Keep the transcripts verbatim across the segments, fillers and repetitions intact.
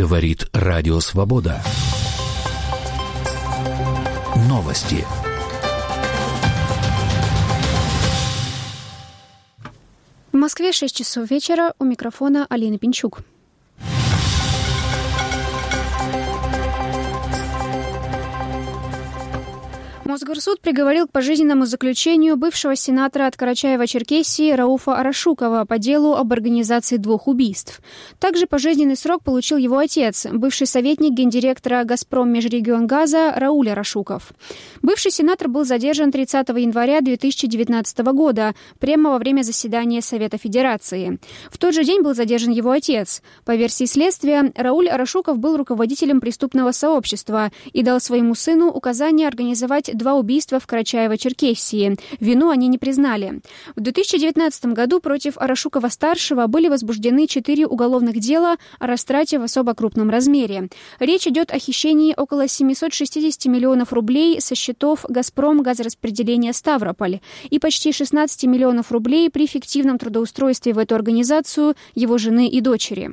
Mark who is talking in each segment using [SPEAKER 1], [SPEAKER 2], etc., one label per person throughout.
[SPEAKER 1] Говорит Радио Свобода. Новости.
[SPEAKER 2] В Москве шесть часов вечера. У микрофона Алина Пинчук. Мосгорсуд приговорил к пожизненному заключению бывшего сенатора от Карачаева-Черкесии Рауфа Арашукова по делу об организации двух убийств. Также пожизненный срок получил его отец, бывший советник гендиректора «Газпром Межрегионгаза» Рауль Арашуков. Бывший сенатор был задержан тридцатого января две тысячи девятнадцатого года, прямо во время заседания Совета Федерации. В тот же день был задержан его отец. По версии следствия, Рауль Арашуков был руководителем преступного сообщества и дал своему сыну указание организовать два убийства в Карачаево-Черкесии. Вину они не признали. В две тысячи девятнадцатом году против Арашукова-старшего были возбуждены четыре уголовных дела о растрате в особо крупном размере. Речь идет о хищении около семьсот шестьдесят миллионов рублей со счетов «Газпром» газораспределения «Ставрополь» и почти шестнадцать миллионов рублей при фиктивном трудоустройстве в эту организацию его жены и дочери.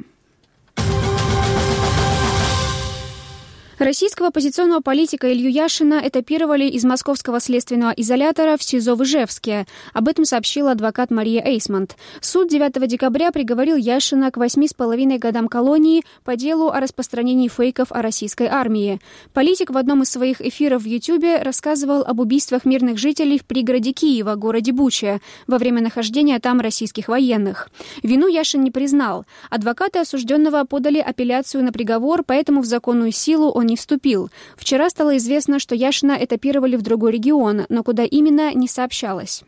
[SPEAKER 2] Российского оппозиционного политика Илью Яшина этапировали из московского следственного изолятора в СИЗО в Ижевске. Об этом сообщила адвокат Мария Эйсмонт. Суд девятого декабря приговорил Яшина к восьми с половиной годам колонии по делу о распространении фейков о российской армии. Политик в одном из своих эфиров в Ютьюбе рассказывал об убийствах мирных жителей в пригороде Киева, городе Буча, во время нахождения там российских военных. Вину Яшин не признал. Адвокаты осужденного подали апелляцию на приговор, поэтому в законную силу он не вступил. Вчера стало известно, что Яшина этапировали в другой регион, но куда именно, не сообщалось.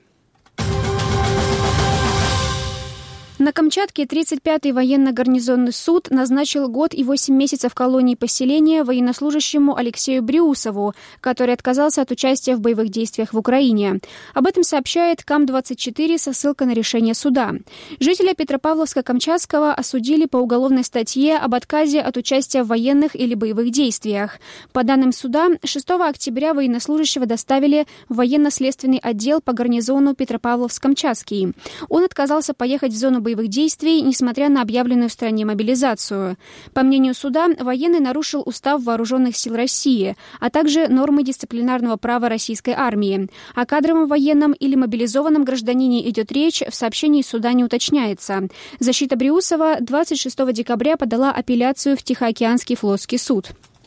[SPEAKER 2] На Камчатке тридцать пятый военно-гарнизонный суд назначил год и восемь месяцев колонии поселения военнослужащему Алексею Бриусову, который отказался от участия в боевых действиях в Украине. Об этом сообщает Кам двадцать четыре со ссылкой на решение суда. Жителя Петропавловска-Камчатского осудили по уголовной статье об отказе от участия в военных или боевых действиях. По данным суда, шестого октября военнослужащего доставили в военно-следственный отдел по гарнизону Петропавловск-Камчатский. Он отказался поехать в зону боевых боевых действий, несмотря на объявленную в стране мобилизацию. По мнению суда, военный нарушил Устав Вооруженных сил России, а также нормы дисциплинарного права российской армии. О кадровом военном или мобилизованном гражданине идет речь, в сообщении суда не уточняется. Защита Бриусова двадцать шестого декабря подала апелляцию в Тихоокеанский флотский суд.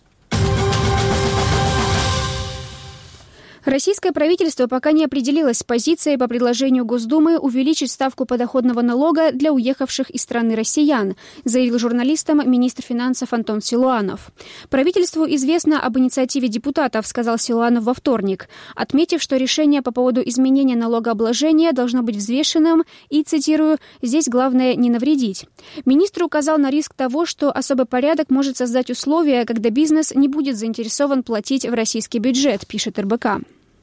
[SPEAKER 2] Российское правительство пока не определилось с позицией по предложению Госдумы увеличить ставку подоходного налога для уехавших из страны россиян, заявил журналистам министр финансов Антон Силуанов. Правительству известно об инициативе депутатов, сказал Силуанов во вторник, отметив, что решение по поводу изменения налогообложения должно быть взвешенным и, цитирую, «здесь главное не навредить». Министр указал на риск того, что особый порядок может создать условия, когда бизнес не будет заинтересован платить в российский бюджет, пишет эр бэ ка.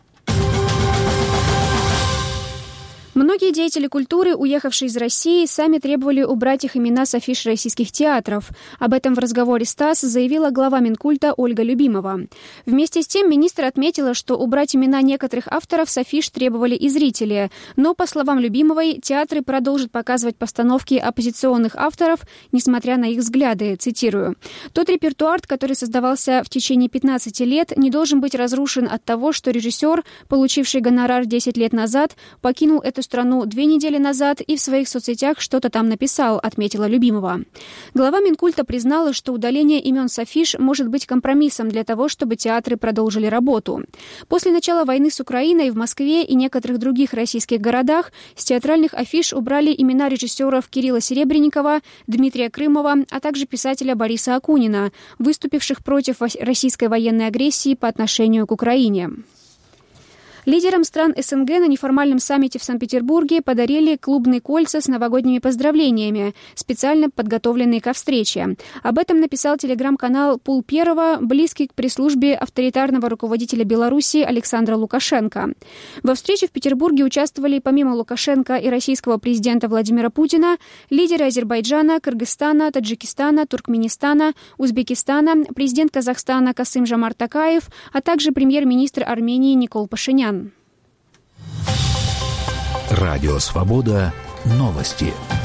[SPEAKER 2] Многие деятели культуры, уехавшие из России, сами требовали убрать их имена с афиш российских театров. Об этом в разговоре с ТАСС заявила глава Минкульта Ольга Любимова. Вместе с тем министр отметила, что убрать имена некоторых авторов с афиш требовали и зрители. Но, по словам Любимовой, театры продолжат показывать постановки оппозиционных авторов, несмотря на их взгляды. Цитирую. «Тот репертуар, который создавался в течение пятнадцати лет, не должен быть разрушен от того, что режиссер, получивший гонорар десять лет назад, покинул эту страну две недели назад и в своих соцсетях что-то там написал», отметила Любимова. Глава Минкульта признала, что удаление имен с афиш может быть компромиссом для того, чтобы театры продолжили работу. После начала войны с Украиной в Москве и некоторых других российских городах с театральных афиш убрали имена режиссеров Кирилла Серебренникова, Дмитрия Крымова, а также писателя Бориса Акунина, выступивших против российской военной агрессии по отношению к Украине. Лидерам стран эс эн гэ на неформальном саммите в Санкт-Петербурге подарили клубные кольца с новогодними поздравлениями, специально подготовленные ко встрече. Об этом написал телеграм-канал «Пул Первого», близкий к пресс-службе авторитарного руководителя Беларуси Александра Лукашенко. Во встрече в Петербурге участвовали помимо Лукашенко и российского президента Владимира Путина лидеры Азербайджана, Кыргызстана, Таджикистана, Туркменистана, Узбекистана, президент Казахстана Касым-Жомарт Токаев, а также премьер-министр Армении Никол Пашинян.
[SPEAKER 1] Радио Свобода. Новости.